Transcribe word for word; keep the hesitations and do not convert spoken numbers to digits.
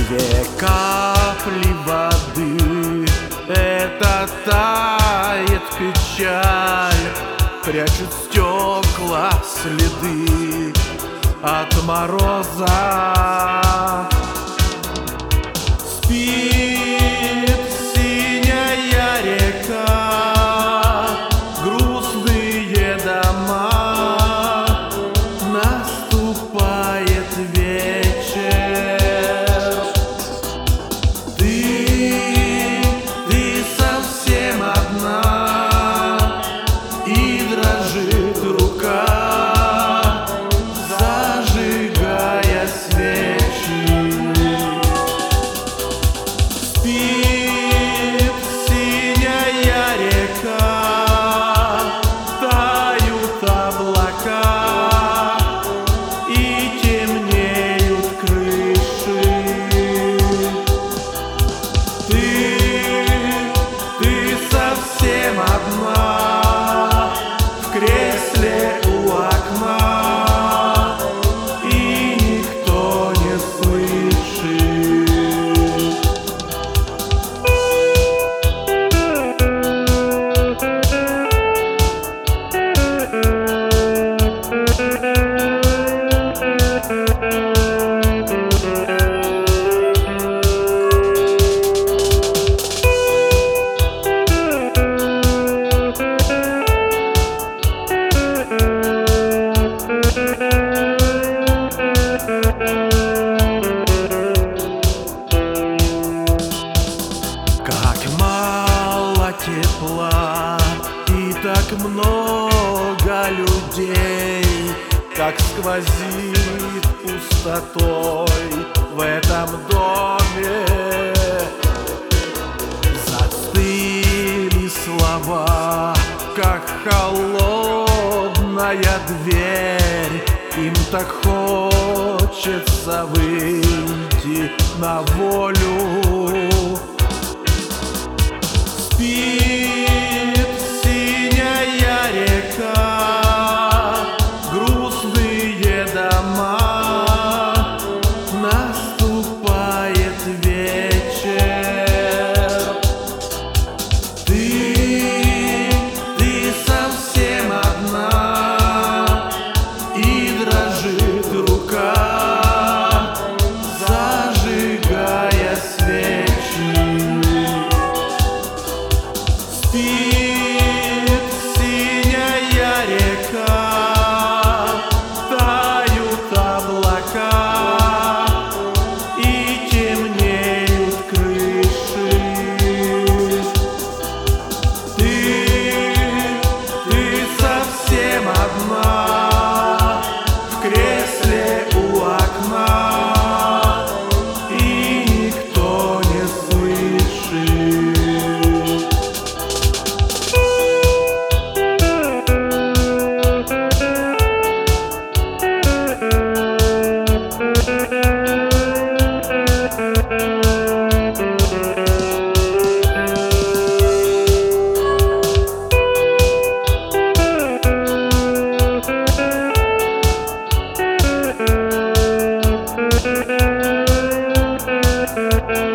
Две капли воды — это тает печаль, прячет стекла следы от мороза. Спит синяя река, грустные дома, наступает вечер. Ты, ты совсем одна, и дрожит рука, зажигая свечи. Спит синяя река, тают облака и темнеют крыши. Ты, ты совсем одна в кресле у окна, и никто не слышит. Как мало тепла и так много людей, как сквозит пустотой в этом доме. Застыли слова, как холодная дверь. Им так хочется выйти на волю. Спит синяя река, грустные дома, наступает вечер. Ты, ты совсем одна, и дрожит рука, зажигая свечи. Спит синяя река, тают облака и темнеют крыши. Ты, ты совсем одна в кресле у окна, и никто не слышит. Thank you.